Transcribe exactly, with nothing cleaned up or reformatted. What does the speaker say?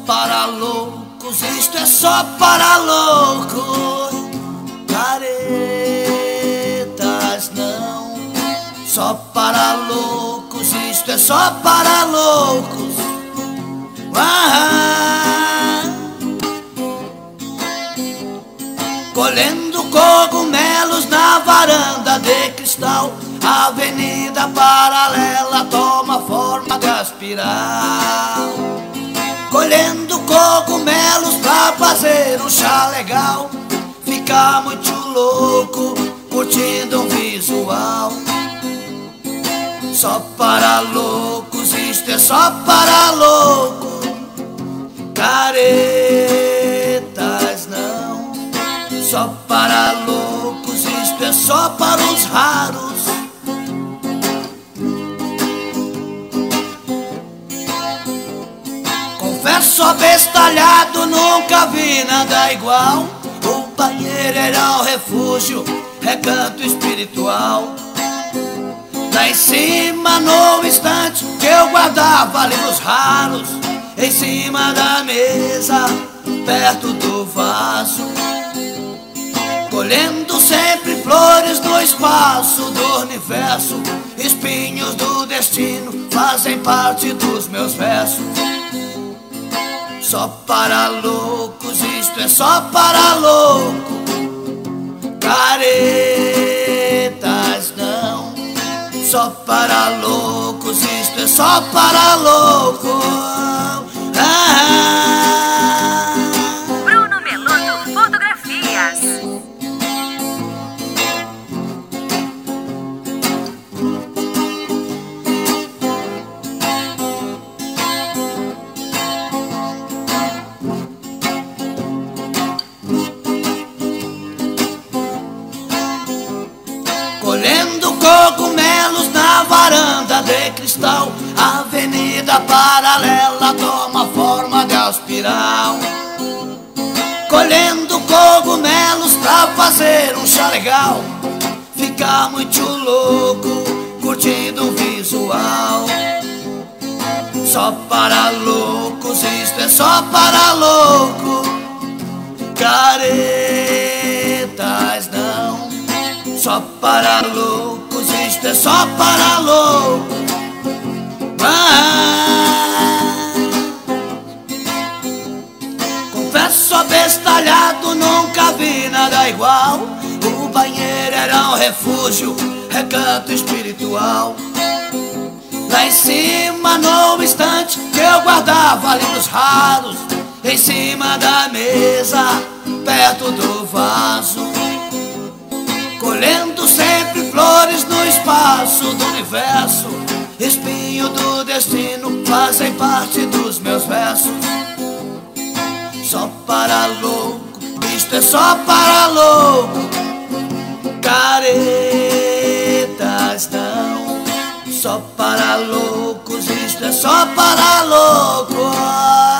para loucos, isto é só para loucos. Caretas não, só para loucos, isto é só para loucos. Ah, colhendo cogumelos na varanda de cristal, a avenida paralela toma forma de espiral. Colhendo cogumelos pra fazer um chá legal, fica muito louco, curtindo um visual. Só para loucos, isto é só para loucos. Caretas não, só para loucos, isto é só para os raros. Confesso abestalhado, nunca vi nada igual. O banheiro era um refúgio, recanto espiritual. Lá em cima, no instante que eu guardava livros raros, em cima da mesa, perto do vaso, colhendo sempre flores no espaço do universo. Espinhos do destino fazem parte dos meus versos. Só para loucos, isto é só para louco. Caretas não, só para loucos, isto é só para louco. Ah, Bruno Meloto Fotografias. colhendo cogumelos na varanda de cristal, a avenida paralela toma forma de espiral. Colhendo cogumelos pra fazer um chá legal, fica muito louco, curtindo um visual. Só para loucos, isto é só para louco. Caretas não, só para loucos, isto é só para louco. Ah, confesso abestalhado, nunca vi nada igual. O banheiro era um refúgio, recanto espiritual. Lá em cima, no instante que eu guardava livros raros, em cima da mesa, perto do vaso, colhendo sempre flores no espaço do universo. Espinho do destino fazem parte dos meus versos. Só para louco, isto é só para louco. Caretas não, só para loucos, isto é só para louco.